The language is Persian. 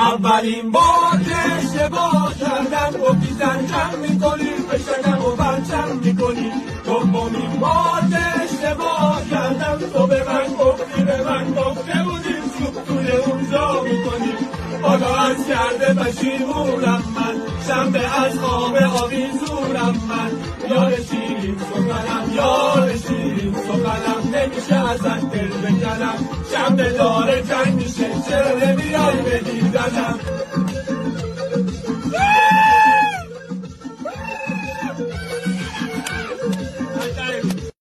اولین بار که اشتباه کردم گفتی زنجم میکنی بشنم و برچم میکنی. دومین بار که اشتباه کردم تو به من گفته بودی چوب توی اونجا میکنی. حالا از کرده پشیمونم من، شنبه از خواب آویزونم من. یار شیرین سخنم نمیشه ازت دل بکنم. شنبه داره جنگ میشه چرا نمیای به دیدنم.